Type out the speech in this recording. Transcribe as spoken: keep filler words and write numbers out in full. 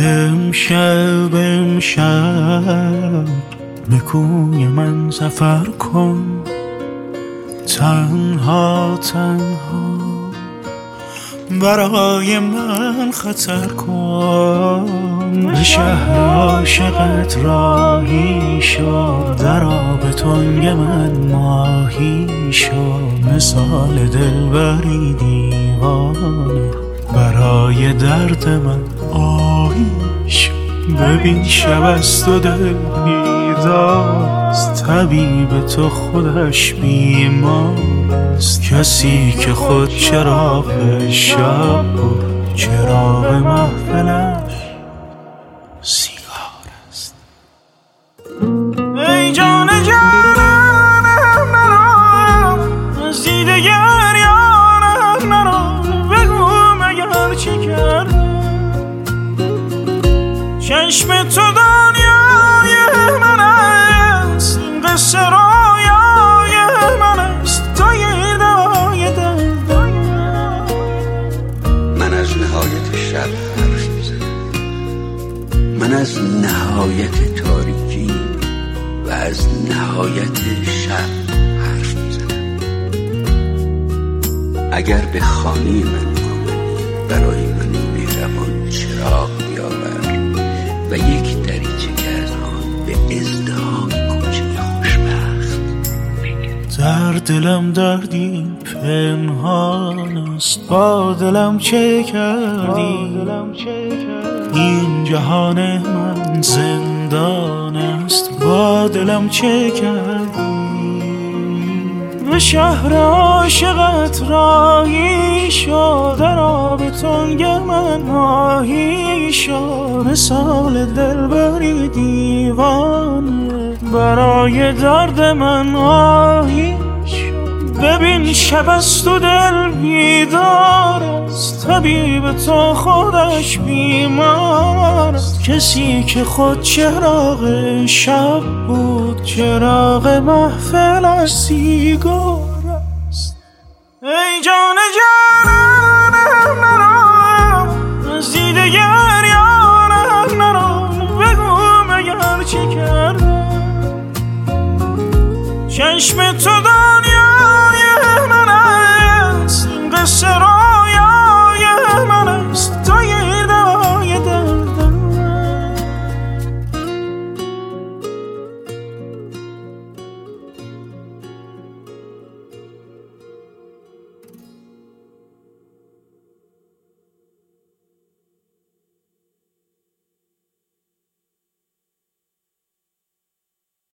امشب امشب به کوی من سفر کن، تنها تنها برای من خطر کن. به شهر عاشقت راهی شو، در آب تنگ من ماهی شو، مثال دلبری دیوانه برای درد من آهی شو. ببین شب است و دل بیدارست، طبیب تو خودش بیمارست. کسی که خود چراغ شب بود، چراغ محفلش سیگار است. ای جان جانم نرو، از دیده گریانم نرو، بگو مگر چی کردم. چشم تو دنیای من است، این قصه رویای من است، تا یه دای درد. من از نهایت شب حرف میزنم، من از نهایت تاریکی و از نهایت شب حرف میزنم. اگر به خانه من آمدی، برای من مهربان چراغ بیاور و یک دریچه که از آن به ازدحام کوچه خوشبخت بگیر. در دلم دردی پنهان است، با دلم چه کردی؟ این جهان من زندان است، با دلم چه کردی؟ به شهر عاشقت راهی شو، در آب تنگ من ماهی شو، مثال دلبری دیوانه برای درد من آهی شو. ببین شب است و دل بیدار است، طبیب تو خودش بیمار است. کسی که خود چراغ شب بود، چراغ محفلش سیگار است. ای جان جانم